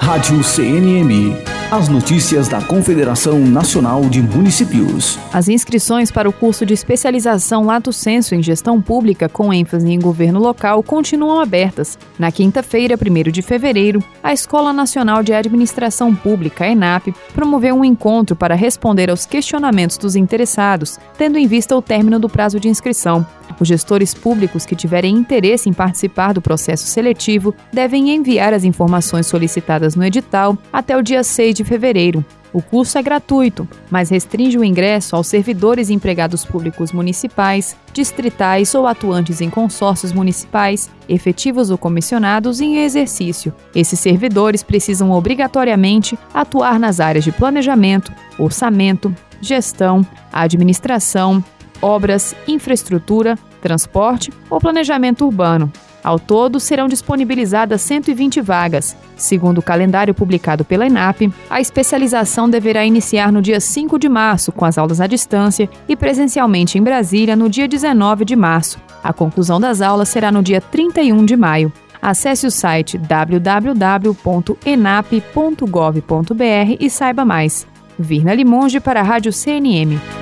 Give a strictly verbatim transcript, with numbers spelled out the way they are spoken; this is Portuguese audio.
Rádio C N M. As notícias da Confederação Nacional de Municípios. As inscrições para o curso de especialização Lato Sensu em Gestão Pública com ênfase em governo local continuam abertas. Na quinta-feira, primeiro de fevereiro, a Escola Nacional de Administração Pública, ENAP, promoveu um encontro para responder aos questionamentos dos interessados, tendo em vista o término do prazo de inscrição. Os gestores públicos que tiverem interesse em participar do processo seletivo devem enviar as informações solicitadas no edital até o dia seis de fevereiro. O curso é gratuito, mas restringe o ingresso aos servidores e empregados públicos municipais, distritais ou atuantes em consórcios municipais, efetivos ou comissionados em exercício. Esses servidores precisam obrigatoriamente atuar nas áreas de planejamento, orçamento, gestão, administração, obras, infraestrutura, transporte ou planejamento urbano. Ao todo, serão disponibilizadas cento e vinte vagas. Segundo o calendário publicado pela ENAP, a especialização deverá iniciar no dia cinco de março, com as aulas à distância, e presencialmente em Brasília no dia dezenove de março. A conclusão das aulas será no dia trinta e um de maio. Acesse o site w w w ponto enap ponto gov ponto b r e saiba mais. Virna Limonge para a Rádio C N M.